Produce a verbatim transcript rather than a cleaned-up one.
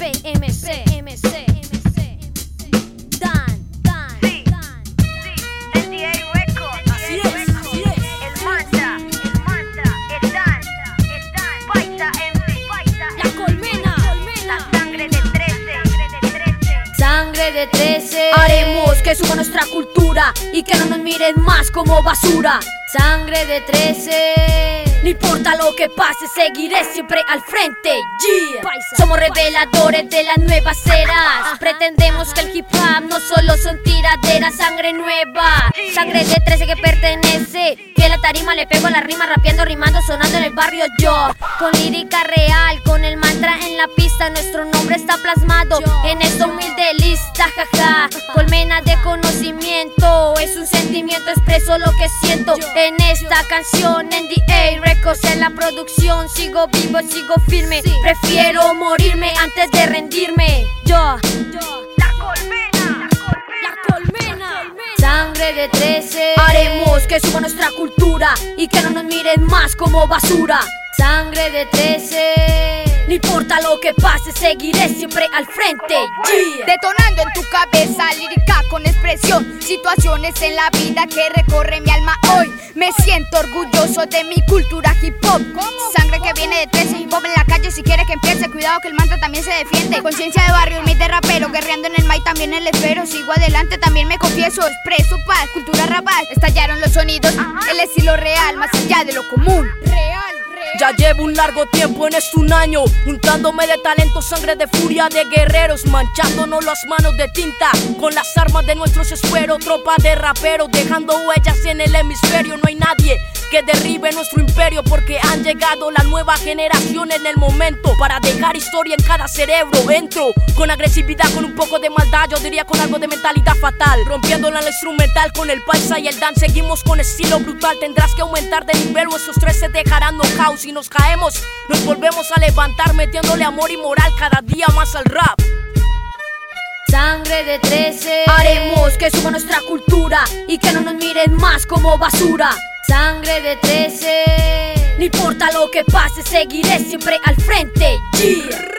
C, M C, M C, M C, Dan, Dan, Sí, Dan, sí, el D A Records. Así es, así es. El Manta, el Manta, el Dan, el Dan. Paisa M C, Paisa La Colmena, La Colmena. sangre de trece. Sangre de trece. Haremos que suba nuestra cultura y que no nos miren más como basura. Sangre de trece. No importa lo que pase, seguiré siempre al frente. Yeah. Somos reveladores de las nuevas eras. Pretendemos que el hip hop no solo son tiraderas. Sangre nueva, sangre de trece que pertenece. Que a la tarima le pego a la rima, rapeando, rimando, sonando en el barrio yo. Con lírica real, con el mantra en la pista. Nuestro nombre está plasmado en esta humilde lista, jaja. Colmena de conocimiento, es un sentimiento, expreso lo que siento en esta canción. En D A Records en la producción, sigo vivo, sigo firme. Prefiero morirme antes de rendirme. Yo, La Colmena, la Colmena. Sangre de trece. Haremos que suba nuestra cultura y que no nos miren más como basura. Sangre de trece. No importa lo que pase, seguiré siempre al frente. Yeah. Detonando en tu cabeza, lírica con expresión. Situaciones en la vida que recorre mi alma hoy. Me siento orgulloso de mi cultura hip hop. Sangre que viene de trece, hip hop en la calle si quiere que empiece. Cuidado que el mantra también se defiende. Conciencia de barrio, mi de rapero. Guerreando en el mic también el espero. Sigo adelante, también me confieso. Expreso paz, cultura rapaz. Estallaron los sonidos, el estilo real, más allá de lo común. Real. Ya llevo un largo tiempo en esto, un año, untándome de talento, sangre de furia de guerreros, manchándonos las manos de tinta con las armas de nuestros esfueros, tropa de raperos, dejando huellas en el hemisferio. No hay nadie que derribe nuestro imperio, porque han llegado la nueva generación en el momento para dejar historia en cada cerebro. Entro con agresividad, con un poco de maldad, yo diría con algo de mentalidad fatal, rompiéndola en la instrumental con el paisa y el dan. Seguimos con estilo brutal, tendrás que aumentar de nivel o esos tres se dejarán knockout. Si nos caemos, nos volvemos a levantar, metiéndole amor y moral cada día más al rap. Sangre de trece. Haremos que suba nuestra cultura y que no nos miren más como basura. Sangre de trece. No importa lo que pase, seguiré siempre al frente. Yeah.